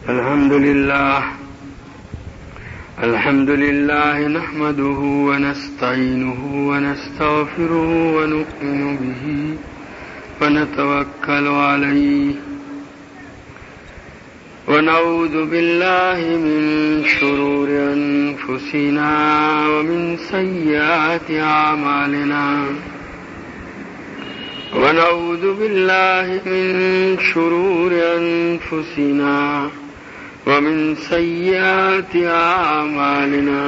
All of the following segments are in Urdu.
الحمد لله نحمده ونستعينه ونستغفره ونؤمن به ونتوكل عليه ونعوذ بالله من شرور أنفسنا ومن سيئات أعمالنا ونعوذ بالله من شرور أنفسنا ومن سيئات أعمالنا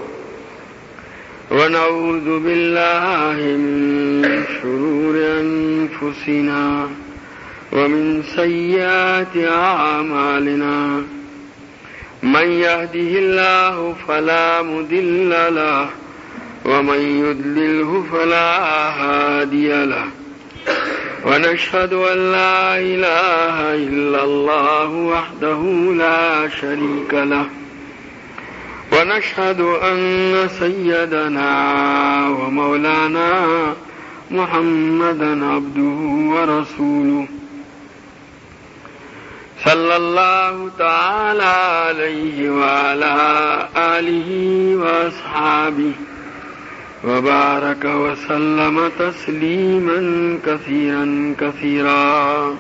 ونعوذ بالله من شرور أنفسنا ومن سيئات أعمالنا من يهده الله فلا مضل له ومن يضلله فلا هادي له ونشهد أن لا إله إلا الله وحده لا شريك له ونشهد أن سيدنا ومولانا محمدا عبده ورسوله صلى الله تعالى عليه وعلى آله وأصحابه وبارك وسلم تسليما كثيرا كثيرا.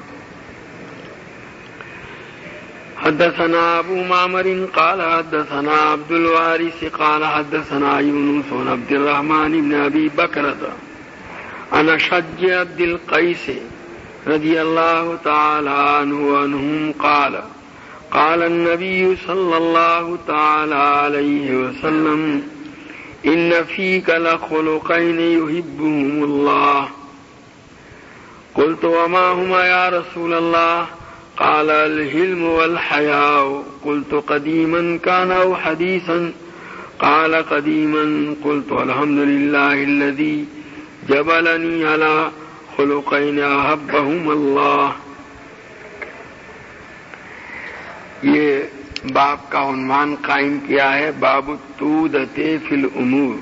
حدثنا أبو معمر قال حدثنا عبد الوارث قال حدثنا يونس بن عبد الرحمن بن أبي بكرة عن أشج عبد القيس رضي الله تعالى عنه وعنهم قال قال النبي صلى الله تعالى عليه وسلم إن فيك لخلقين يحبهم الله. قلت وما هما يا رسول الله؟ قال الحلم والحياء. قلت قديما كان أو حديثا؟ قال قديما. قلت الحمد لله الذي جبلني على خلقين أحبهم الله. یہ باب کا عنوان قائم کیا ہے باب التودۃ فی الامور،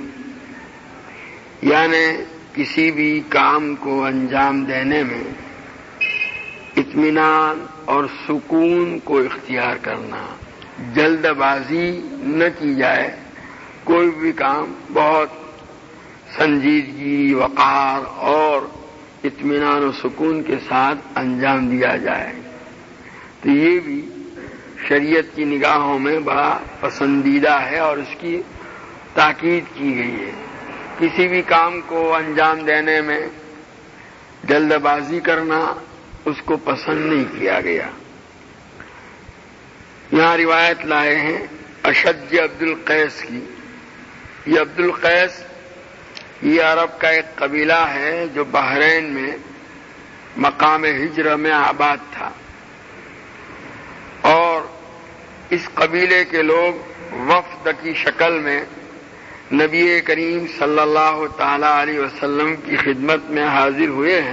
یعنی کسی بھی کام کو انجام دینے میں اطمینان اور سکون کو اختیار کرنا، جلد بازی نہ کی جائے، کوئی بھی کام بہت سنجیدگی، وقار اور اطمینان و سکون کے ساتھ انجام دیا جائے، تو یہ بھی شریعت کی نگاہوں میں بڑا پسندیدہ ہے اور اس کی تاکید کی گئی ہے. کسی بھی کام کو انجام دینے میں جلد بازی کرنا اس کو پسند نہیں کیا گیا. یہاں روایت لائے ہیں اشج عبد القیس کی. یہ عبد القیس یہ عرب کا ایک قبیلہ ہے جو بحرین میں مقام ہجر میں آباد تھا، اور اس قبیلے کے لوگ وفد کی شکل میں نبی کریم صلی اللہ تعالی علیہ وسلم کی خدمت میں حاضر ہوئے ہیں.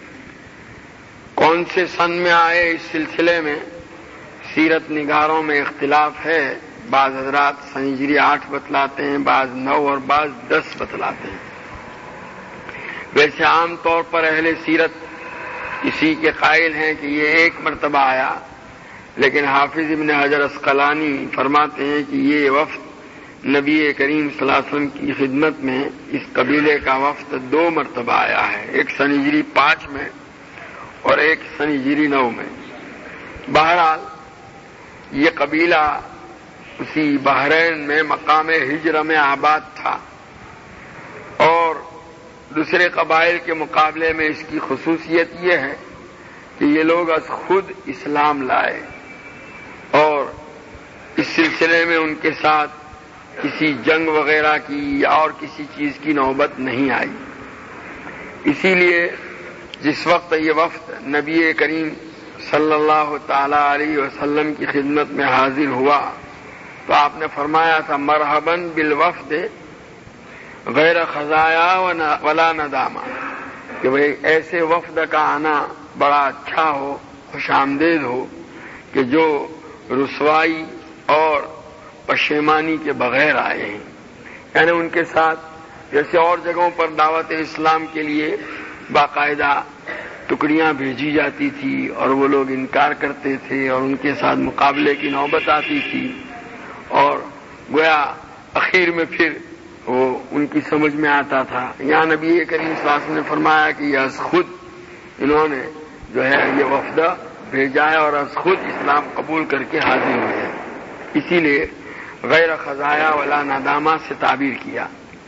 کون سے سن میں آئے اس سلسلے میں سیرت نگاروں میں اختلاف ہے. بعض حضرات سن ہجری 8 بتلاتے ہیں، بعض 9 اور بعض 10 بتلاتے ہیں. ویسے عام طور پر اہل سیرت اسی کے قائل ہیں کہ یہ ایک مرتبہ آیا، لیکن حافظ ابن حجر عسقلانی فرماتے ہیں کہ یہ وفد نبی کریم صلی اللہ علیہ وسلم کی خدمت میں اس قبیلے کا وفد 2 مرتبہ آیا ہے، ایک سن ہجری 5 میں اور ایک سن ہجری 9 میں. بہرحال یہ قبیلہ اسی بحرین میں مقام ہجر میں آباد تھا، اور دوسرے قبائل کے مقابلے میں اس کی خصوصیت یہ ہے کہ یہ لوگ از خود اسلام لائے، اور اس سلسلے میں ان کے ساتھ کسی جنگ وغیرہ کی یا اور کسی چیز کی نوبت نہیں آئی. اسی لیے جس وقت یہ وفد نبی کریم صلی اللہ تعالی علیہ وسلم کی خدمت میں حاضر ہوا تو آپ نے فرمایا تھا مرحباً بالوفد غیر خزایا ولا ندامہ، کہ بھئی ایسے وفد کا آنا بڑا اچھا ہو، خوش آمدید ہو کہ جو رسوائی اور پشیمانی کے بغیر آئے ہیں. یعنی ان کے ساتھ جیسے اور جگہوں پر دعوت اسلام کے لیے باقاعدہ ٹکڑیاں بھیجی جاتی تھی اور وہ لوگ انکار کرتے تھے اور ان کے ساتھ مقابلے کی نوبت آتی تھی، اور گویا اخیر میں پھر وہ ان کی سمجھ میں آتا تھا۔ یہاں نبی کریم صلی اللہ علیہ وسلم نے فرمایا کہ از خود انہوں نے جو ہے یہ وفد بھیجا ہے اور از خود اسلام قبول کر کے حاضر ہوئے ہیں، اسی لیے غیر خزایا ولا ندامہ سے تعبیر کیا۔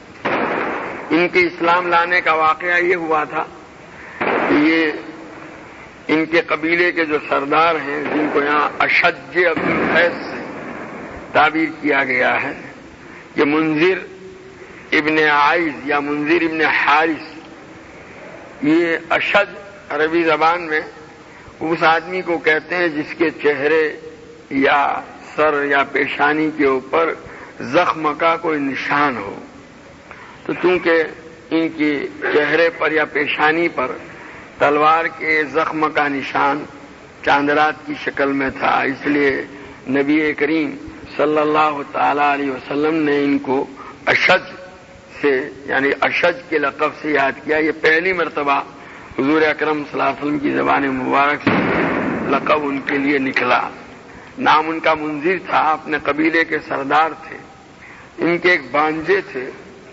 ان کے اسلام لانے کا واقعہ یہ ہوا تھا کہ یہ ان کے قبیلے کے جو سردار ہیں، جن کو یہاں اشج عبد القیس سے تعبیر کیا گیا ہے، یہ منذر ابن عائز یا منذر ابن حارث، یہ اشج عربی زبان میں اس آدمی کو کہتے ہیں جس کے چہرے یا سر یا پیشانی کے اوپر زخم کا کوئی نشان ہو۔ تو چونکہ ان کے چہرے پر یا پیشانی پر تلوار کے زخم کا نشان چاندرات کی شکل میں تھا، اس لیے نبی کریم صلی اللہ تعالی علیہ وسلم نے ان کو اشج سے یعنی اشج کے لقب سے یاد کیا۔ یہ پہلی مرتبہ حضور اکرم صلی اللہ علیہ وسلم کی زبان مبارک سے لقب ان کے لیے نکلا۔ نام ان کا منذر تھا، اپنے قبیلے کے سردار تھے۔ ان کے ایک بانجے تھے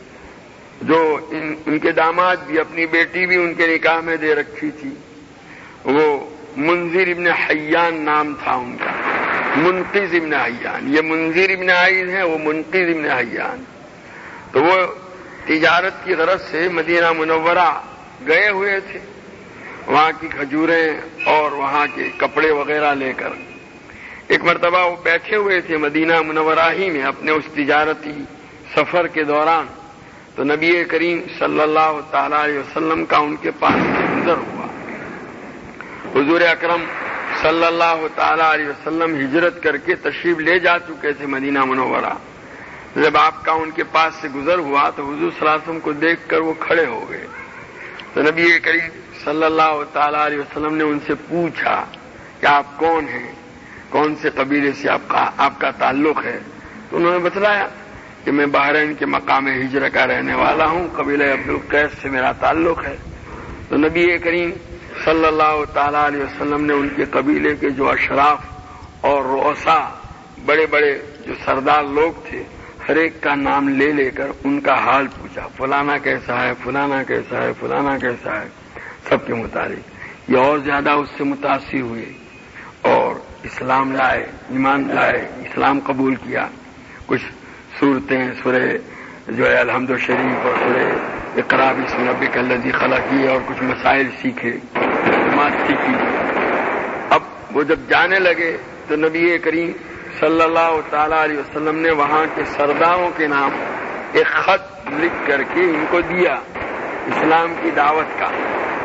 جو ان کے داماد بھی، اپنی بیٹی بھی ان کے نکاح میں دے رکھی تھی، وہ منذر ابن حیان نام تھا ان کا، منقذ ابن حیان۔ یہ منذر ابن عائز ہیں، وہ منقذ ابن حیان۔ تو وہ تجارت کی غرض سے مدینہ منورہ گئے ہوئے تھے، وہاں کی کھجوریں اور وہاں کے کپڑے وغیرہ لے کر۔ ایک مرتبہ وہ بیٹھے ہوئے تھے مدینہ منورہ ہی میں اپنے اس تجارتی سفر کے دوران، تو نبی کریم صلی اللہ تعالی علیہ وسلم کا ان کے پاس سے گزر ہوا۔ حضور اکرم صلی اللہ تعالی علیہ وسلم ہجرت کر کے تشریف لے جا چکے تھے مدینہ منورہ۔ جب آپ کا ان کے پاس سے گزر ہوا تو حضور صلی اللہ علیہ وسلم کو دیکھ کر وہ کھڑے ہو گئے۔ تو نبی کریم صلی اللہ تعالی علیہ وسلم نے ان سے پوچھا کہ آپ کون ہیں، کون سے قبیلے سے آپ کا تعلق ہے؟ تو انہوں نے بتلایا کہ میں بحرین کے مقام ہجرہ کا رہنے والا ہوں، قبیلہ عبد القیس سے میرا تعلق ہے۔ تو نبی کریم صلی اللہ تعالی علیہ وسلم نے ان کے قبیلے کے جو اشراف اور رؤسا بڑے بڑے جو سردار لوگ تھے، ہر ایک کا نام لے لے کر ان کا حال پوچھا، فلانا کیسا ہے، فلانا کیسا ہے، فلانا کیسا ہے، سب کے متعلق۔ یہ اور زیادہ اس سے متاثر ہوئے اور اسلام لائے، ایمان لائے، اسلام قبول کیا۔ کچھ صورتیں سورہ جو ہے الحمد شریف اور سورہ اقرا بسم ربک الذی خلق کی اور کچھ مسائل سیکھے، نماز سیکھی۔ اب وہ جب جانے لگے تو نبی کریم صلی اللہ تعالی علیہ وسلم نے وہاں کے سرداروں کے نام ایک خط لکھ کر کے ان کو دیا اسلام کی دعوت کا،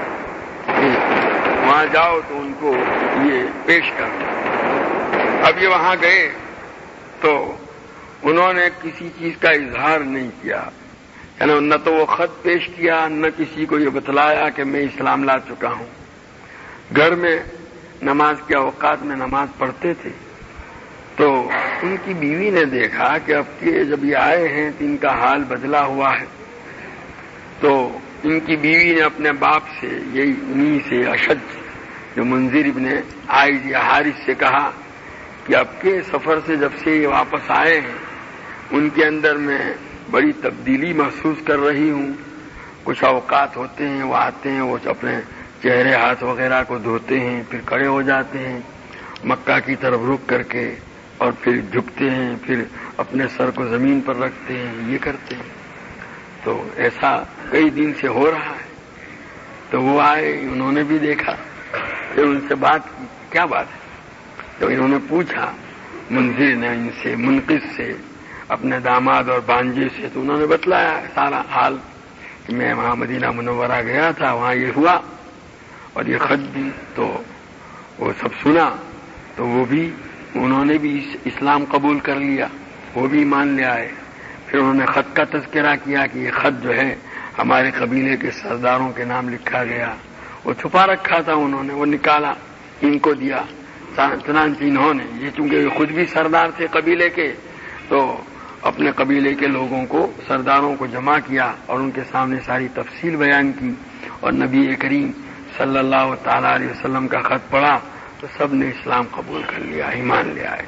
وہاں جاؤ تو ان کو یہ پیش کرو۔ اب یہ وہاں گئے تو انہوں نے کسی چیز کا اظہار نہیں کیا، یعنی نہ تو وہ خط پیش کیا، نہ کسی کو یہ بتلایا کہ میں اسلام لا چکا ہوں۔ گھر میں نماز کے اوقات میں نماز پڑھتے تھے، تو ان کی بیوی نے دیکھا کہ اب کے جب یہ آئے ہیں تو ان کا حال بدلا ہوا ہے، تو ان کی بیوی نے اپنے باپ سے یہی انہی سے اشج جو منذر ابن عائز یا حارث سے کہا کہ اب کے سفر سے جب سے یہ واپس آئے ہیں ان کے اندر میں بڑی تبدیلی محسوس کر رہی ہوں۔ کچھ اوقات ہوتے ہیں وہ آتے ہیں، وہ اپنے چہرے ہاتھ وغیرہ کو دھوتے ہیں، پھر کھڑے ہو جاتے ہیں مکہ کی طرف رخ کر کے، اور پھر جھکتے ہیں، پھر اپنے سر کو زمین پر رکھتے ہیں، یہ کرتے ہیں۔ تو ایسا کئی دن سے ہو رہا ہے۔ تو وہ آئے، انہوں نے بھی دیکھا، پھر ان سے بات کی، کیا بات ہے؟ تو انہوں نے پوچھا منذر نے ان سے، منقذ سے، اپنے داماد اور بانجے سے، تو انہوں نے بتلایا سارا حال کہ میں وہاں مدینہ منورہ گیا تھا، وہاں یہ ہوا اور یہ خط بھی، تو وہ سب سنا، تو وہ بھی انہوں نے بھی اسلام قبول کر لیا، وہ بھی مان لے آئے۔ پھر انہوں نے خط کا تذکرہ کیا کہ یہ خط جو ہے ہمارے قبیلے کے سرداروں کے نام لکھا گیا، وہ چھپا رکھا تھا، انہوں نے وہ نکالا، ان کو دیا۔ چنانچہ انہوں نے، یہ چونکہ خود بھی سردار تھے قبیلے کے، تو اپنے قبیلے کے لوگوں کو، سرداروں کو جمع کیا اور ان کے سامنے ساری تفصیل بیان کی، اور نبی کریم صلی اللہ تعالی علیہ وسلم کا خط پڑھا تو سب نے اسلام قبول کر لیا، ایمان لے آئے۔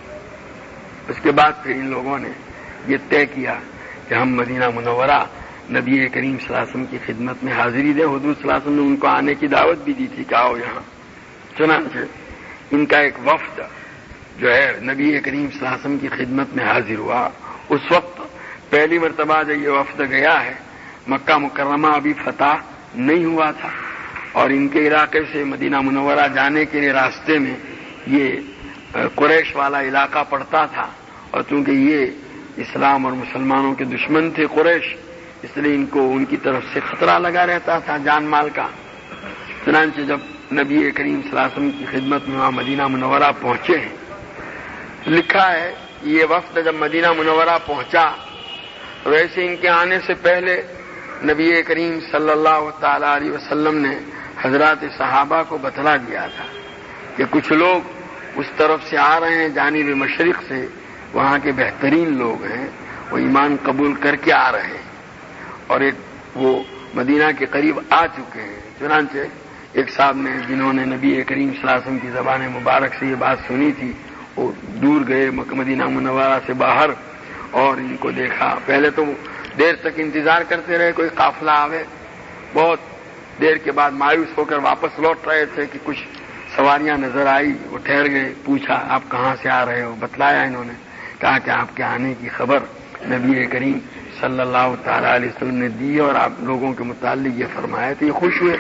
اس کے بعد پھر ان لوگوں نے یہ طے کیا کہ ہم مدینہ منورہ نبی کریم صلی اللہ علیہ وسلم کی خدمت میں حاضری دیں۔ حضور صلی اللہ علیہ وسلم نے ان کو آنے کی دعوت بھی دی تھی کہ آؤ یہاں۔ چنانچہ ان کا ایک وفد جو ہے نبی کریم صلی اللہ علیہ وسلم کی خدمت میں حاضر ہوا۔ اس وقت پہلی مرتبہ جب یہ وفد گیا ہے، مکہ مکرمہ ابھی فتح نہیں ہوا تھا، اور ان کے علاقے سے مدینہ منورہ جانے کے لیے راستے میں یہ قریش والا علاقہ پڑتا تھا، اور چونکہ یہ اسلام اور مسلمانوں کے دشمن تھے قریش، اس لیے ان کو ان کی طرف سے خطرہ لگا رہتا تھا جان مال کا۔ چنانچہ جب نبی کریم صلی اللہ علیہ وسلم کی خدمت میں وہاں مدینہ منورہ پہنچے ہیں، لکھا ہے یہ وفد جب مدینہ منورہ پہنچا تو ویسے ان کے آنے سے پہلے نبی کریم صلی اللہ تعالی علیہ وسلم نے حضرات صحابہ کو بتلا دیا تھا کہ کچھ لوگ اس طرف سے آ رہے ہیں، جانب مشرق سے، وہاں کے بہترین لوگ ہیں، وہ ایمان قبول کر کے آ رہے ہیں اور وہ مدینہ کے قریب آ چکے ہیں۔ چنانچہ ایک صاحب نے جنہوں نے نبی کریم صلی اللہ علیہ وسلم کی زبان مبارک سے یہ بات سنی تھی، وہ دور گئے مدینہ منورہ سے باہر اور ان کو دیکھا۔ پہلے تو دیر تک انتظار کرتے رہے کوئی قافلہ آوے، بہت دیر کے بعد مایوس ہو کر واپس لوٹ رہے تھے کہ کچھ سواریاں نظر آئی، وہ ٹھہر گئے، پوچھا آپ کہاں سے آ رہے ہو، بتلایا انہوں نے، کہا کہ آپ کے آنے کی خبر نبی کریم صلی اللہ تعالی علیہ وسلم نے دی اور آپ لوگوں کے متعلق یہ فرمایا تو یہ خوش ہوئے۔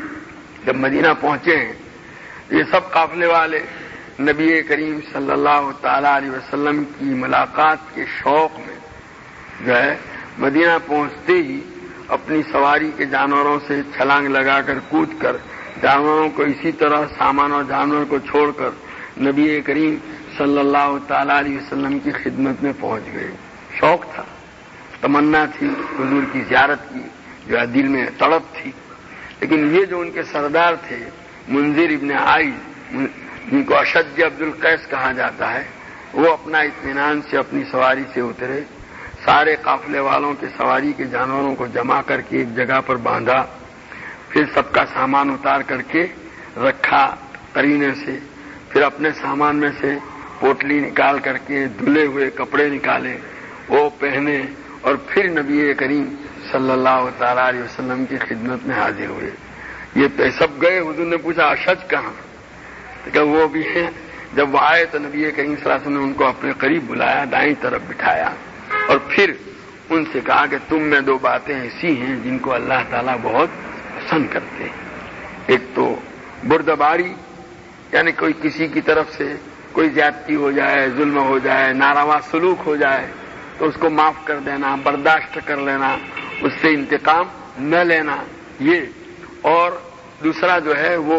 جب مدینہ پہنچے ہیں یہ سب قافلے والے نبی کریم صلی اللہ تعالی علیہ وسلم کی ملاقات کے شوق میں جو ہے مدینہ پہنچتے ہی اپنی سواری کے جانوروں سے چھلانگ لگا کر کود کر جانوروں کو اسی طرح سامان اور جانوروں کو چھوڑ کر نبی کریم صلی اللہ تعالی علیہ وسلم کی خدمت میں پہنچ گئے۔ شوق تھا، تمنا تھی حضور کی زیارت کی، جو دل میں تڑپ تھی، لیکن یہ جو ان کے سردار تھے منذر ابن عائز، جن کو اشج عبد القیس کہا جاتا ہے، وہ اپنا اطمینان سے اپنی سواری سے اترے، سارے قافلے والوں کے سواری کے جانوروں کو جمع کر کے ایک جگہ پر باندھا، پھر سب کا سامان اتار کر کے رکھا قرینے سے، پھر اپنے سامان میں سے پوٹلی نکال کر کے دھلے ہوئے کپڑے نکالے، وہ پہنے، اور پھر نبی کریم صلی اللہ تعالی علیہ وسلم کی خدمت میں حاضر ہوئے۔ یہ سب گئے، حضور نے پوچھا اشج کہاں؟ کہ وہ بھی ہیں۔ جب وہ آئے تو نبی کریم صلی اللہ علیہ وسلم نے ان کو اپنے قریب بلایا، دائیں طرف بٹھایا اور پھر ان سے کہا کہ تم میں دو باتیں ایسی ہیں جن کو اللہ تعالیٰ بہت پسند کرتے ہیں۔ ایک تو بردباری، یعنی کوئی کسی کی طرف سے کوئی زیادتی ہو جائے، ظلم ہو جائے، ناروا سلوک ہو جائے تو اس کو معاف کر دینا، برداشت کر لینا، اس سے انتقام نہ لینا، یہ۔ اور دوسرا جو ہے وہ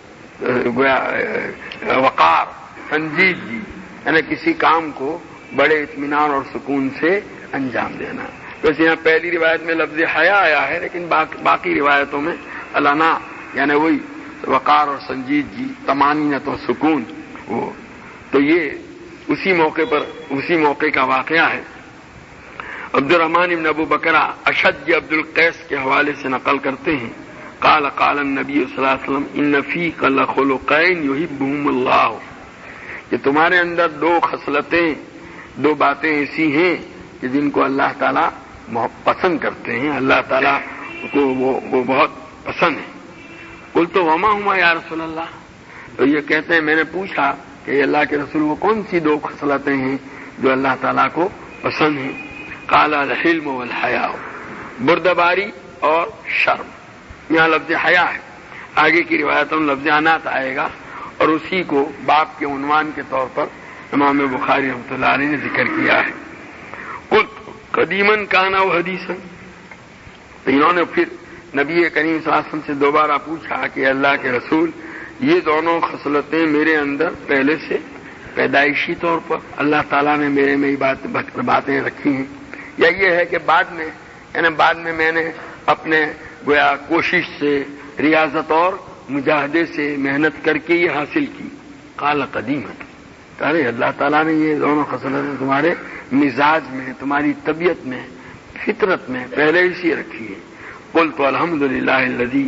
وقار، سنجیدگی، یعنی کسی کام کو بڑے اطمینان اور سکون سے انجام دینا۔ ویسے یہاں پہلی روایت میں لفظ حیا آیا ہے، لیکن باقی روایتوں میں الانا، یعنی وہی وقار اور سنجیدگی، طمانینت اور سکون، وہ تو یہ اسی موقع کا واقعہ ہے۔ عبد الرحمن بن ابو بکرہ اشج عبد القیس کے حوالے سے نقل کرتے ہیں، قال النبی صلی اللہ علیہ وسلم ان فیک لخلقین یحبہم اللہ، کہ تمہارے اندر دو خصلتیں، دو باتیں ایسی ہیں کہ جن کو اللہ تعالیٰ پسند کرتے ہیں، اللہ تعالیٰ کو وہ بہت پسند ہے۔ قلت وما ہما یا رسول اللہ، تو یہ کہتے ہیں میں نے پوچھا کہ اللہ کے رسول وہ کون سی دو خصلتیں ہیں جو اللہ تعالیٰ کو پسند ہیں؟ قال الحلم والحیاء، بردباری اور شرم۔ یہاں لفظ حیا ہے، آگے کی روایتوں میں لفظ انات آئے گا، اور اسی کو باب کے عنوان کے طور پر امام بخاری رحمۃ اللہ علیہ نے ذکر کیا ہے۔ قلت قدیماً کان او حدیثاً، تو انہوں نے پھر نبی کریم صلی اللہ علیہ وسلم سے دوبارہ پوچھا کہ اللہ کے رسول یہ دونوں خصلتیں میرے اندر پہلے سے پیدائشی طور پر اللہ تعالیٰ نے میرے میں باتیں رکھی ہیں، یا یہ ہے کہ بعد میں میں نے اپنے گویا کوشش سے، ریاضت اور مجاہدے سے محنت کر کے یہ حاصل کی؟ قال قدیماً، ارے اللہ تعالیٰ نے یہ دونوں خصلتیں تمہارے مزاج میں، تمہاری طبیعت میں، فطرت میں پہلے ہی سے رکھی ہے۔ قلت الحمدللہ الذی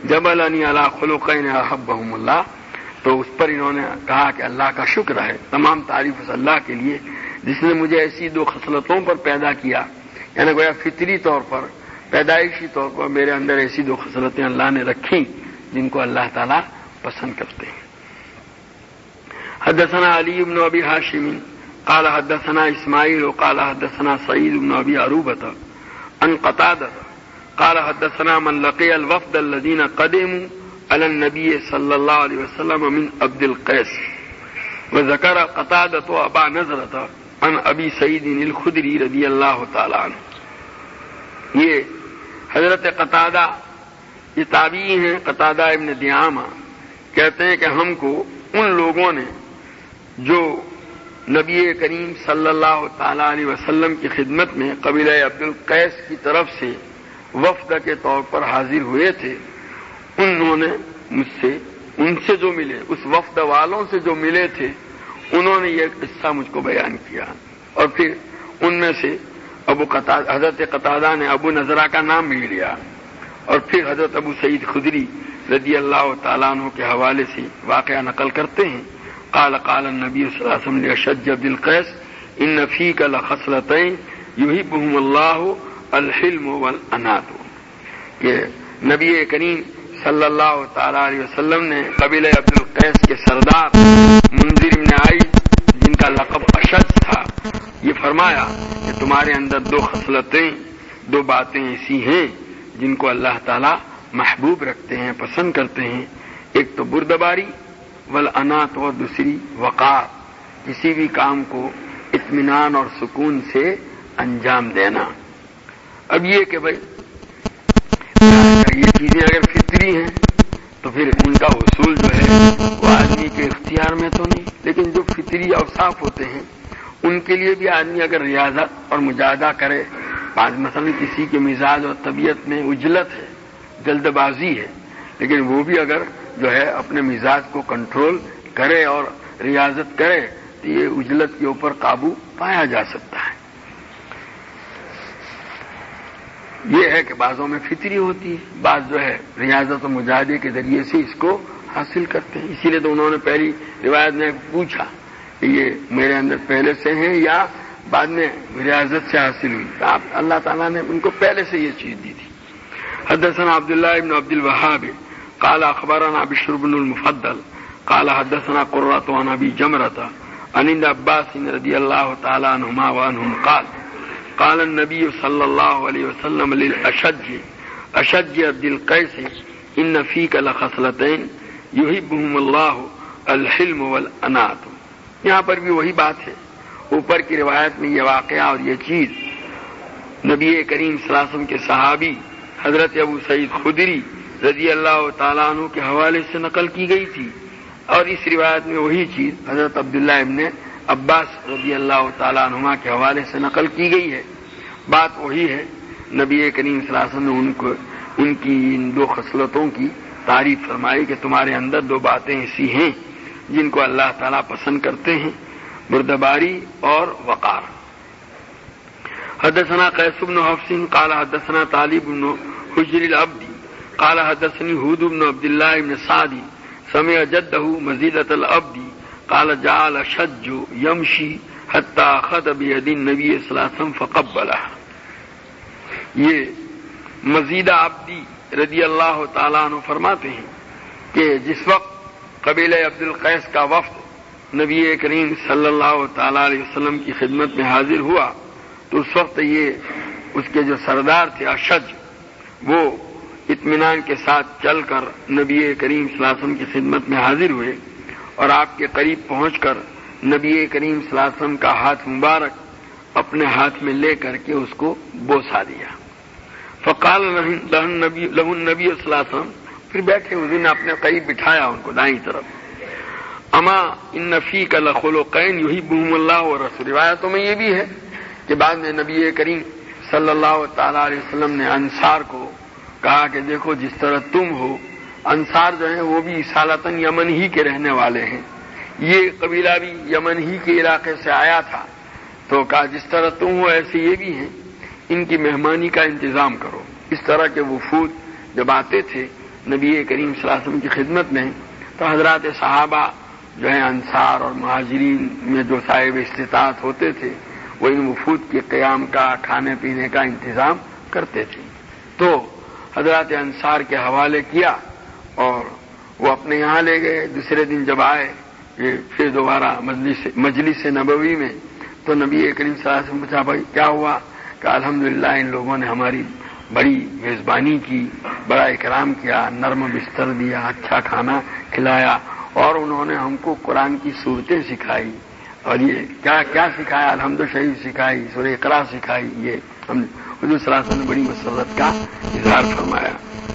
جبلنی علی خلقین احبہم اللہ، تو اس پر انہوں نے کہا کہ اللہ کا شکر ہے، تمام تعریف اس اللہ کے لیے جس نے مجھے ایسی دو خصلتوں پر پیدا کیا، یعنی گویا فطری طور پر، پیدائشی طور پر میرے اندر ایسی دو خصلتیں اللہ نے رکھی جن کو اللہ تعالیٰ پسند کرتے ہیں۔ حدثنا علی بن ابی ہاشم قال حدثنا اسماعیل قال حدثنا سعید بن ابی عروبہ عن قتادہ قال حدثنا من لقي الوفد الذين قدموا على النبي صلى الله عليه وسلم من عبد القيس، وذكر قتادة ابا نضرة عن ابی سعید الخدری رضی اللہ تعالی عنہ۔ یہ حضرت قتادہ، یہ تابعی ہیں، قتادہ ابن دعامہ کہتے ہیں کہ ہم کو ان لوگوں نے جو نبی کریم صلی اللہ تعالی علیہ وسلم کی خدمت میں قبیلہ عبد القیس کی طرف سے وفد کے طور پر حاضر ہوئے تھے، انہوں نے ان سے جو ملے، اس وفد والوں سے جو ملے تھے، انہوں نے یہ قصہ مجھ کو بیان کیا، اور پھر ان میں سے حضرت قتادہ نے ابو نضرہ کا نام بھی لیا، اور پھر حضرت ابو سعید خدری رضی اللہ تعالیٰ عنہ کے حوالے سے واقعہ نقل کرتے ہیں۔ قال قال النبی صلی اللہ علیہ وسلم لأشج بن القیس ان فیک لخصلتین یحبہم اللہ الحلم والانات، کہ نبی کریم صلی اللہ تعالی علیہ وسلم نے قبیلہ عبد القیس کے سردار منذر بن عائد جن کا لقب اشج تھا، یہ فرمایا کہ تمہارے اندر دو خصلتیں، دو باتیں ایسی ہیں جن کو اللہ تعالیٰ محبوب رکھتے ہیں، پسند کرتے ہیں، ایک تو بردباری والانات، اور دوسری وقار، کسی بھی کام کو اطمینان اور سکون سے انجام دینا۔ اب یہ کہ بھائی یہ چیزیں اگر فطری ہیں تو پھر ان کا حصول جو ہے وہ آدمی کے اختیار میں تو نہیں، لیکن جو فطری اوصاف ہوتے ہیں ان کے لیے بھی آدمی اگر ریاضت اور مجاہدہ کرے، مثلا کسی کے مزاج اور طبیعت میں عجلت ہے، جلد بازی ہے، لیکن وہ بھی اگر جو ہے اپنے مزاج کو کنٹرول کرے اور ریاضت کرے تو یہ عجلت کے اوپر قابو پایا جا سکتا ہے۔ یہ ہے کہ بعضوں میں فطری ہوتی ہے، بعض جو ہے ریاضت و مجاہدے کے ذریعے سے اس کو حاصل کرتے ہیں۔ اسی لیے تو انہوں نے پہلی روایت میں پوچھا کہ یہ میرے اندر پہلے سے ہیں یا بعد میں ریاضت سے حاصل ہوئی، اللہ تعالیٰ نے ان کو پہلے سے یہ چیز دی تھی۔ حدثنا عبداللہ ابن عبد الوہاب قال اخبرنا بشر بن المفضل قال حدثنا قرۃ عن ابی جمرۃ عن ابن عباس رضی اللہ تعالی عنہما وعنہم قال قال النبی صلی اللہ علیہ وسلم للاشج عبد القیس ان فیک لخصلتین یحبہم اللہ الحلم والانات۔ یہاں پر بھی وہی بات ہے، اوپر کی روایت میں یہ واقعہ اور یہ چیز نبی کریم صلی اللہ علیہ وسلم کے صحابی حضرت ابو سعید خدری رضی اللہ تعالیٰ عنہ کے حوالے سے نقل کی گئی تھی، اور اس روایت میں وہی چیز حضرت عبداللہ ابن عباس رضی اللہ تعالیٰ عنہما کے حوالے سے نقل کی گئی ہے۔ بات وہی ہے، نبی کریم صلی اللہ علیہ وسلم نے ان کی ان دو خصلتوں کی تعریف فرمائی کہ تمہارے اندر دو باتیں ایسی ہیں جن کو اللہ تعالیٰ پسند کرتے ہیں، بردباری اور وقار۔ حدثنا قیس بن حفص قال حدثنا طالب بن حجر العبدی قال حدثني هود بن عبد الله بن سعد سمع جده مزيدة العبد قال جعل شج يمشي حتى اخذ بيد النبي صلى الله عليه وسلم فقبلها۔ یہ مزید عبدی رضی اللہ تعالیٰ عنہ فرماتے ہیں کہ جس وقت قبیلہ عبد القیس کا وفد نبی کریم صلی اللہ تعالی علیہ وسلم کی خدمت میں حاضر ہوا تو اس وقت یہ اس کے جو سردار تھے اشج، وہ اطمینان کے ساتھ چل کر نبی کریم صلی اللہ علیہ وسلم کی خدمت میں حاضر ہوئے، اور آپ کے قریب پہنچ کر نبی کریم صلی اللہ علیہ وسلم کا ہاتھ مبارک اپنے ہاتھ میں لے کر کے اس کو بوسا دیا۔ فقال لہ النبی صلی اللہ علیہ وسلم، پھر بیٹھے حضور نے اپنے قریب بٹھایا ان کو دائیں طرف، اما ان فیک لخلقین یحبہم اللہ ورسولہ۔ روایتوں میں یہ بھی ہے کہ بعد میں نبی کریم صلی اللہ تعالی علیہ وسلم نے انصار کو کہا کہ دیکھو جس طرح تم ہو، انصار جو ہیں وہ بھی اصالتاً یمن ہی کے رہنے والے ہیں، یہ قبیلہ بھی یمن ہی کے علاقے سے آیا تھا، تو کہا جس طرح تم ہو ایسے یہ بھی ہیں، ان کی مہمانی کا انتظام کرو۔ اس طرح کے وفود جب آتے تھے نبی کریم صلی اللہ علیہ وسلم کی خدمت میں، تو حضرات صحابہ جو ہیں انصار اور مہاجرین میں جو صاحب استطاعت ہوتے تھے وہ ان وفود کے قیام کا، کھانے پینے کا انتظام کرتے تھے۔ تو حضرات انصار کے حوالے کیا اور وہ اپنے یہاں لے گئے۔ دوسرے دن جب آئے پھر دوبارہ مجلس نبوی میں، تو نبی کریم صلی اللہ علیہ وسلم پوچھا بھائی کیا ہوا؟ کہ الحمدللہ ان لوگوں نے ہماری بڑی میزبانی کی، بڑا اکرام کیا، نرم بستر دیا، اچھا کھانا کھلایا، اور انہوں نے ہم کو قرآن کی صورتیں سکھائی۔ اور یہ کیا سکھایا؟ الحمد شریف سکھائی، سورہ اقرا سکھائی۔ یہ ہم حضور صلی اللہ علیہ وسلم نے بڑی مسرت کا اظہار فرمایا۔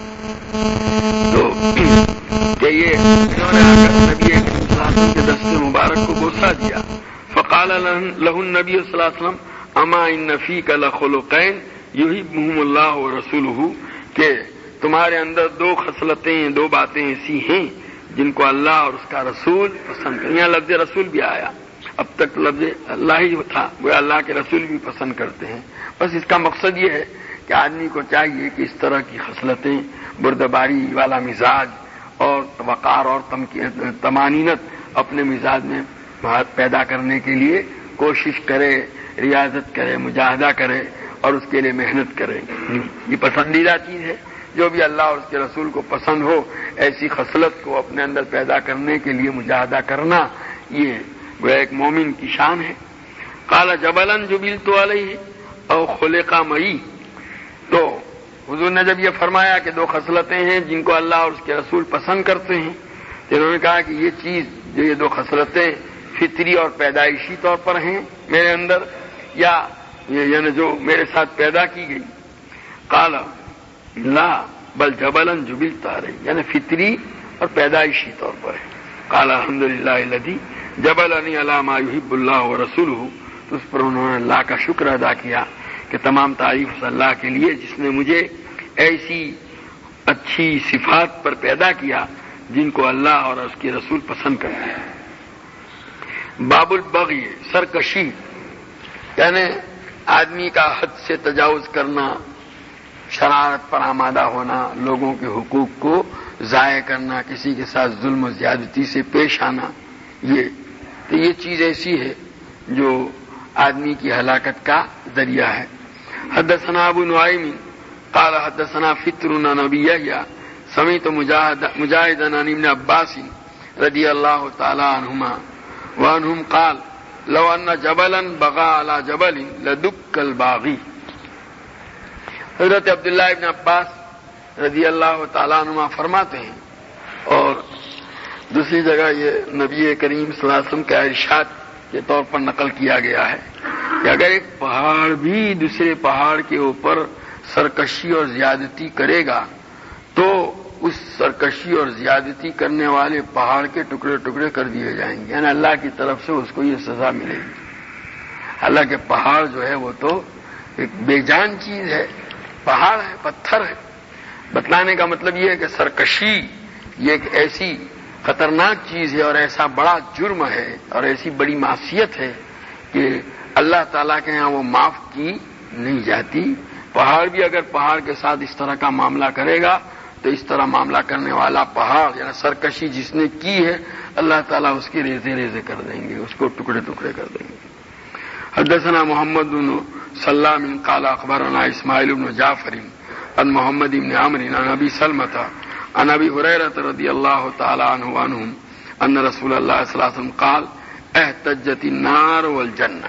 تو کہ یہ انہوں نے آ کر نبی کریم صلی اللہ علیہ وسلم کے دست مبارک کو بوسہ دیا۔ فقال له النبی صلی اللہ علیہ وسلم اما ان فیک لخلقین یحبہم اللہ ورسولہ، کہ تمہارے اندر دو خصلتیں، دو باتیں ایسی ہیں جن کو اللہ اور اس کا رسول پسند کرتے ہیں۔ یہاں لفظ رسول بھی آیا، اب تک لفظ اللہ ہی تھا، وہ اللہ کے رسول بھی پسند کرتے ہیں۔ بس اس کا مقصد یہ ہے کہ آدمی کو چاہیے کہ اس طرح کی خصلتیں، بردباری والا مزاج اور وقار اور طمانینت اپنے مزاج میں پیدا کرنے کے لیے کوشش کرے، ریاضت کرے، مجاہدہ کرے اور اس کے لیے محنت کرے۔ یہ پسندیدہ چیز ہے، جو بھی اللہ اور اس کے رسول کو پسند ہو ایسی خصلت کو اپنے اندر پیدا کرنے کے لیے مجاہدہ کرنا، یہ وہ ایک مومن کی شان ہے۔ قال جبلا جبلت علیہ او خلق معی، تو حضور نے جب یہ فرمایا کہ دو خصلتیں ہیں جن کو اللہ اور اس کے رسول پسند کرتے ہیں، تو انہوں نے کہا کہ یہ چیز جو یہ دو خصلتیں فطری اور پیدائشی طور پر ہیں میرے اندر، یا یعنی جو میرے ساتھ پیدا کی گئی؟ قال لا بل جبلا جبلت علیہ، یعنی فطری اور پیدائشی طور پر ہے۔ قال الحمدللہ الذی جبلنی علی ما یحب اللہ ورسولہ، تو اس پر انہوں نے اللہ کا شکر ادا کیا کہ تمام تعریف اس اللہ کے لیے جس نے مجھے ایسی اچھی صفات پر پیدا کیا جن کو اللہ اور اس کے رسول پسند کرتے ہیں۔ باب البغی، سرکشی، یعنی آدمی کا حد سے تجاوز کرنا، شرارت پر آمادہ ہونا، لوگوں کے حقوق کو ضائع کرنا، کسی کے ساتھ ظلم و زیادتی سے پیش آنا، یہ چیز ایسی ہے جو آدمی کی ہلاکت کا ذریعہ ہے۔ حدثنا ابو نعیم قال حدثنا فطر عن ابی یحیی سمعت مجاہد عن ابن عباس رضی اللہ تعالی عنہما وعنہم قال لو ان جبلا بغى على جبل لدك الباغی۔ حضرت عبداللہ ابن عباس رضی اللہ تعالیٰ عنہ فرماتے ہیں، اور دوسری جگہ یہ نبی کریم صلی اللہ علیہ وسلم کا ارشاد کے طور پر نقل کیا گیا ہے کہ اگر ایک پہاڑ بھی دوسرے پہاڑ کے اوپر سرکشی اور زیادتی کرے گا تو اس سرکشی اور زیادتی کرنے والے پہاڑ کے ٹکڑے ٹکڑے کر دیے جائیں گے، یعنی اللہ کی طرف سے اس کو یہ سزا ملے گی۔ حالانکہ پہاڑ جو ہے وہ تو ایک بے جان چیز ہے، پہاڑ ہے، پتھر ہے۔ بتلانے کا مطلب یہ ہے کہ سرکشی یہ ایک ایسی خطرناک چیز ہے اور ایسا بڑا جرم ہے اور ایسی بڑی معصیت ہے کہ اللہ تعالیٰ کے ہاں وہ معاف کی نہیں جاتی۔ پہاڑ بھی اگر پہاڑ کے ساتھ اس طرح کا معاملہ کرے گا تو اس طرح معاملہ کرنے والا پہاڑ یعنی سرکشی جس نے کی ہے اللہ تعالیٰ اس کی ریزے ریزے کر دیں گے، اس کو ٹکڑے ٹکڑے کر دیں گے۔ حدثنا محمد بن سلام قال اخبرنا اسماعیل بن جعفر عن محمد بن عمرو عن ابي سلمة عن ابي هريرة رضي الله تعالى عنه وعنهم ان رسول الله صلى الله عليه وسلم قال احتجت النار والجنة۔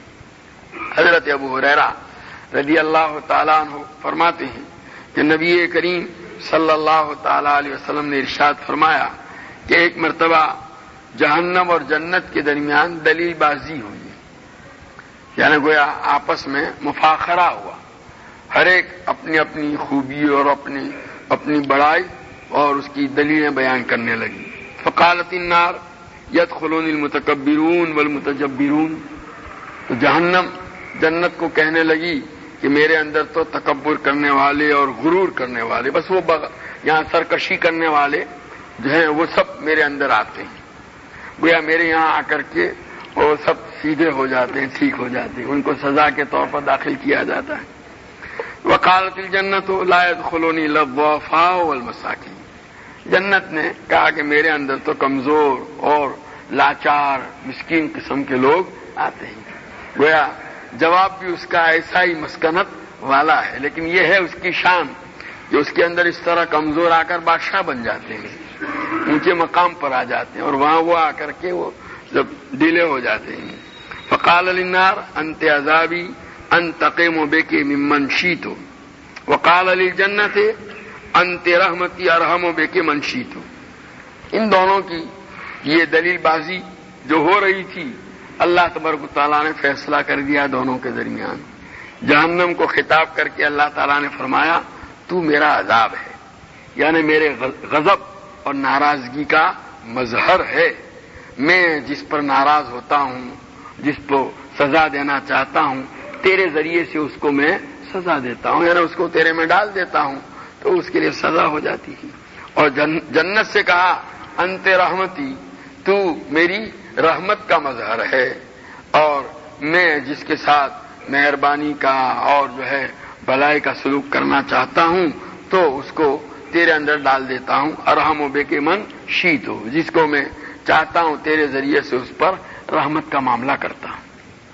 حضرت ابو ہریرہ رضی اللہ تعالیٰ عنہ فرماتے ہیں کہ نبی کریم صلی اللہ تعالیٰ علیہ وسلم نے ارشاد فرمایا کہ ایک مرتبہ جہنم اور جنت کے درمیان دلیل بازی ہوئی، یعنی گویا آپس میں مفاخرہ ہوا، ہر ایک اپنی اپنی خوبی اور اپنی بڑائی اور اس کی دلیلیں بیان کرنے لگی۔ فقالت النار يدخلون المتکبرون والمتجبرون، تو جہنم جنت کو کہنے لگی کہ میرے اندر تو تکبر کرنے والے اور غرور کرنے والے، بس وہ یہاں سرکشی کرنے والے جو ہیں وہ سب میرے اندر آتے ہیں، گویا میرے یہاں آ کر کے وہ سب سیدھے ہو جاتے ہیں، ٹھیک ہو جاتے ہیں، ان کو سزا کے طور پر داخل کیا جاتا ہے۔ وقالت الجنت لا يدخلون الا الضعفاء والمساکین، جنت نے کہا کہ میرے اندر تو کمزور اور لاچار مسکین قسم کے لوگ آتے ہیں. گویا جواب بھی اس کا ایسا ہی مسکنت والا ہے، لیکن یہ ہے اس کی شان کہ اس کے اندر اس طرح کمزور آ کر بادشاہ بن جاتے ہیں، اونچے مقام پر آ جاتے ہیں، اور وہاں وہ آ کر کے وہ جب ڈھیلے ہو جاتے ہیں. فقال للنار انت عذابی انتقم بک ممن شئت وقال للجنت انت رحمتی ارحم بک من شئت. ان دونوں کی یہ دلیل بازی جو ہو رہی تھی، اللہ تبارک و تعالیٰ نے فیصلہ کر دیا دونوں کے درمیان. جہنم کو خطاب کر کے اللہ تعالیٰ نے فرمایا تو میرا عذاب ہے، یعنی میرے غضب اور ناراضگی کا مظہر ہے. میں جس پر ناراض ہوتا ہوں، جس کو سزا دینا چاہتا ہوں، تیرے ذریعے سے اس کو میں سزا دیتا ہوں، یعنی اس کو تیرے میں ڈال دیتا ہوں تو اس کے لیے سزا ہو جاتی ہے. اور جنت سے کہا انت رحمتی، تو میری رحمت کا مظہر ہے، اور میں جس کے ساتھ مہربانی کا اور جو ہے بھلائی کا سلوک کرنا چاہتا ہوں تو اس کو تیرے اندر ڈال دیتا ہوں. ارحم بک من شئت، جس کو میں چاہتا ہوں تیرے ذریعے سے اس پر رحمت کا معاملہ کرتا ہوں.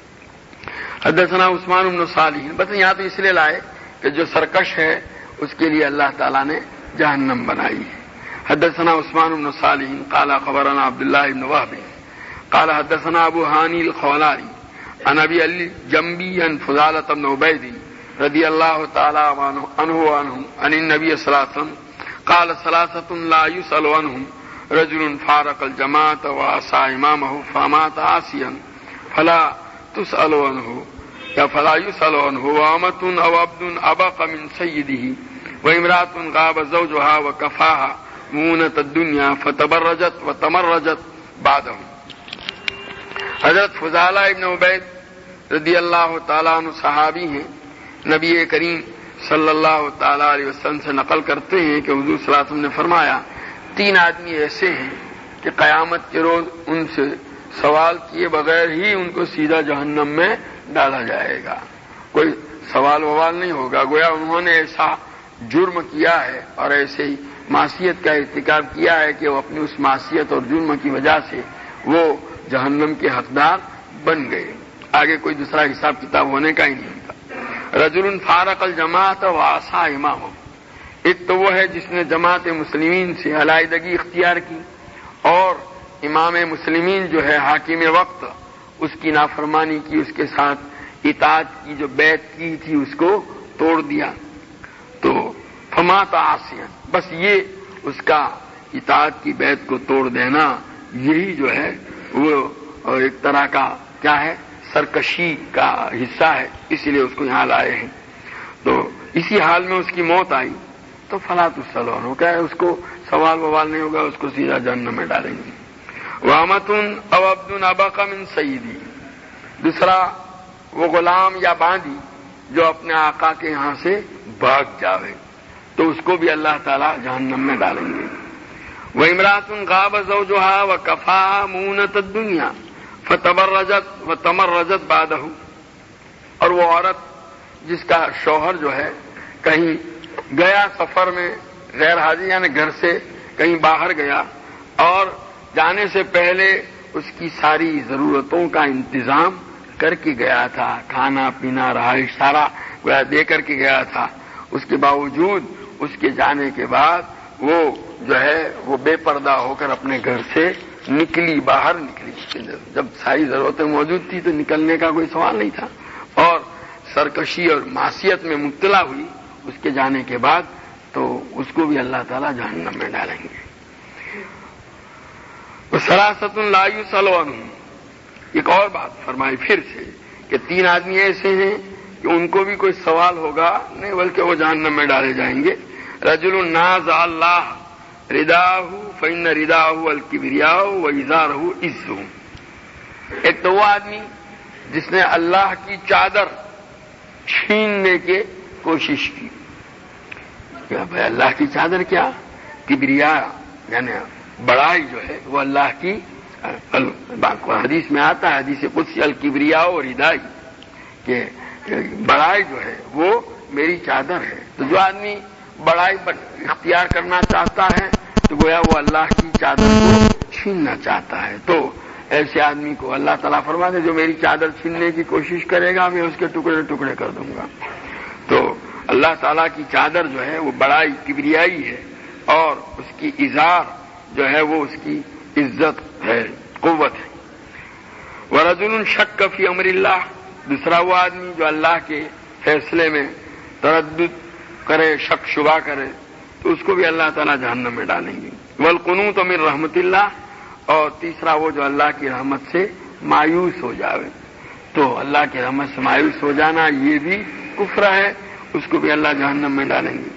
حدثنا عثمان بن صالح، بس یہاں تو اس لیے لائے کہ جو سرکش ہے اس کے لیے اللہ تعالیٰ نے جہنم بنائی ہے. حدثنا عثمان بن صالح قال خبرنا عبد الله بن وهب قال حدثنا ابو هاني الخولاني عن ابي الجنبي عن فضالة بن عبيد رضي الله تعالى عنه عن النبي صلى الله عليه وسلم قال ثلاثة لا يسأل عنهم رجل فارق الجماعة وعصى إمامه فمات عاصيا فلا تسأل عنه یا فلا يسأل عنه وامة أو عبد أبق من سيده وامرأة غاب زوجها وكفاها مونة الدنيا فتبرجت وتمرجت بعده. حضرت فضالہ ابن عبید رضی اللہ تعالیٰ عنہ صحابی ہیں، نبی کریم صلی اللہ تعالیٰ علیہ وسلم سے نقل کرتے ہیں کہ حضور صلی اللہ علیہ وسلم نے فرمایا 3 آدمی ایسے ہیں کہ قیامت کے روز ان سے سوال کیے بغیر ہی ان کو سیدھا جہنم میں ڈالا جائے گا، کوئی سوال ووال نہیں ہوگا. گویا انہوں نے ایسا جرم کیا ہے اور ایسے ہی معصیت کا ارتکاب کیا ہے کہ وہ اپنی اس معصیت اور جرم کی وجہ سے وہ جہنم کے حقدار بن گئے. آگے کوئی دوسرا حساب کتاب ہونے کا ہی نہیں تھا. رجل فارق الجماعت وعصى امامہ، ایک تو وہ ہے جس نے جماعت مسلمین سے علیحدگی اختیار کی اور امام مسلمین جو ہے حاکم وقت اس کی نافرمانی کی، اس کے ساتھ اطاعت کی جو بیعت کی تھی اس کو توڑ دیا. تو فمات عاصیا، بس یہ اس کا اطاعت کی بیعت کو توڑ دینا یہی جو ہے وہ ایک طرح کا کیا ہے سرکشی کا حصہ ہے، اسی لیے اس کو یہاں لائے ہیں. تو اسی حال میں اس کی موت آئی تو فلا تسأل عنہ، کیا ہے اس کو سوال ووال نہیں ہوگا، اس کو سیدھا جہنم میں ڈالیں گے. وامة او عبد ابق من سیدی، دوسرا وہ غلام یا باندی جو اپنے آقا کے یہاں سے بھاگ جاوے تو اس کو بھی اللہ تعالی جہنم میں ڈالیں گے. وامرأة غاب زوجها وكفاها مونة الدنيا فتبرجت وتمرجت بعده، اور وہ عورت جس کا شوہر جو ہے کہیں گیا سفر میں غیر حاضر، یعنی گھر سے کہیں باہر گیا اور جانے سے پہلے اس کی ساری ضرورتوں کا انتظام کر کے گیا تھا، کھانا پینا رہائش سارا گویا دے کر کے گیا تھا، اس کے باوجود اس کے جانے کے بعد وہ جو ہے وہ بے پردہ ہو کر اپنے گھر سے نکلی، باہر نکلی. جب ساری ضرورتیں موجود تھی تو نکلنے کا کوئی سوال نہیں تھا، اور سرکشی اور معصیت میں مبتلا ہوئی اس کے جانے کے بعد تو اس کو بھی اللہ تعالیٰ جہنم میں ڈالیں گے. ثلاثۃ لا یسأل عنہم، ایک اور بات فرمائی پھر سے کہ 3 آدمی ایسے ہیں کہ ان کو بھی کوئی سوال ہوگا نہیں بلکہ وہ جہنم میں ڈالے جائیں گے. رجل نازع اللہ رداہ فإن رداہ الکبریاء وإزارہ عزہ، ایک تو وہ آدمی جس نے اللہ کی چادر چھیننے کی کوشش کی. بھائی اللہ کی چادر کیا؟ کبریا، یعنی بڑائی جو ہے وہ اللہ کی، حدیث میں آتا ہے حدیث قدسی الکبریاء و ردائی، کہ بڑائی جو ہے وہ میری چادر ہے. تو جو آدمی بڑائی اختیار کرنا چاہتا ہے تو گویا وہ اللہ کی چادر کو چھیننا چاہتا ہے. تو ایسے آدمی کو اللہ تعالیٰ فرماتے جو میری چادر چھیننے کی کوشش کرے گا میں اس کے ٹکڑے ٹکڑے کر دوں گا. تو اللہ تعالیٰ کی چادر جو ہے وہ بڑائی کبریائی ہے اور اس کی ازار جو ہے وہ اس کی عزت ہے، قوت ہے. ورجل شک فی امر اللہ، دوسرا وہ آدمی جو اللہ کے فیصلے میں تردد کرے، شک شبہ کرے، تو اس کو بھی اللہ تعالیٰ جہنم میں ڈالیں گے. والقنوط من رحمت اللہ، اور تیسرا وہ جو اللہ کی رحمت سے مایوس ہو جاوے. تو اللہ کی رحمت سے مایوس ہو جانا یہ بھی کفر ہے، اس کو بھی اللہ جہنم میں ڈالیں گے.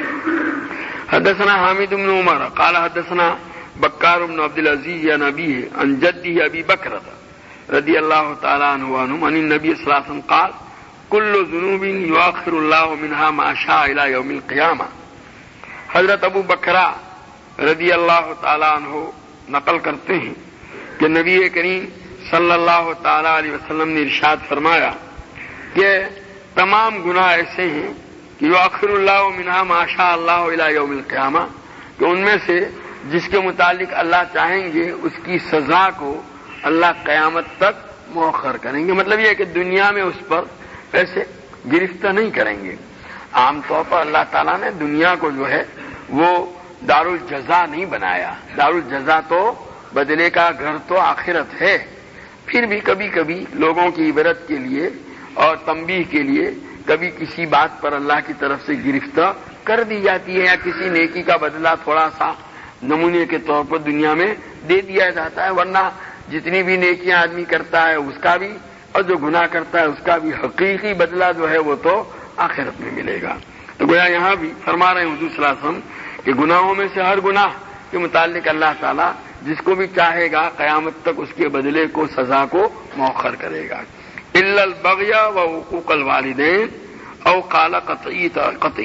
حدثنا حامد بن عمر قال حدثنا بکار بن عبد العزیز عن ابیہ عن جدہ ابی بکرہ رضی اللہ تعالی عنہ عن النبی صلی اللہ علیہ وسلم قال کل ذنوب یؤخر اللہ منها ما شاء الى یوم القیامہ. حضرت ابو بکرہ رضی اللہ تعالی عنہ نقل کرتے ہیں کہ نبی کریم صلی اللہ تعالی علیہ وسلم نے ارشاد فرمایا کہ تمام گناہ ایسے ہیں کہ یؤخر اللہ منها ما شاء اللہ الی یوم القیامہ، کہ ان میں سے جس کے متعلق اللہ چاہیں گے اس کی سزا کو اللہ قیامت تک مؤخر کریں گے. مطلب یہ ہے کہ دنیا میں اس پر ایسے گرفتہ نہیں کریں گے. عام طور پر اللہ تعالیٰ نے دنیا کو جو ہے وہ دار الجزا نہیں بنایا. دار الجزا تو بدلے کا گھر تو آخرت ہے. پھر بھی کبھی کبھی لوگوں کی عبرت کے لیے اور تنبیہ کے لیے کبھی کسی بات پر اللہ کی طرف سے گرفتہ کر دی جاتی ہے، یا کسی نیکی کا بدلہ تھوڑا سا نمونے کے طور پر دنیا میں دے دیا جاتا ہے. ورنہ جتنی بھی نیکیاں آدمی کرتا ہے اس کا بھی، اور جو گناہ کرتا ہے اس کا بھی حقیقی بدلہ جو ہے وہ تو آخرت میں ملے گا. تو گویا یہاں بھی فرما رہے ہیں حضور صلی اللہ علیہ وسلم کہ گناہوں میں سے ہر گناہ کے متعلق اللہ تعالیٰ جس کو بھی چاہے گا قیامت تک اس کے بدلے کو، سزا کو مؤخر کرے گا. الا البغی و حقوق الوالدین او قال قطعی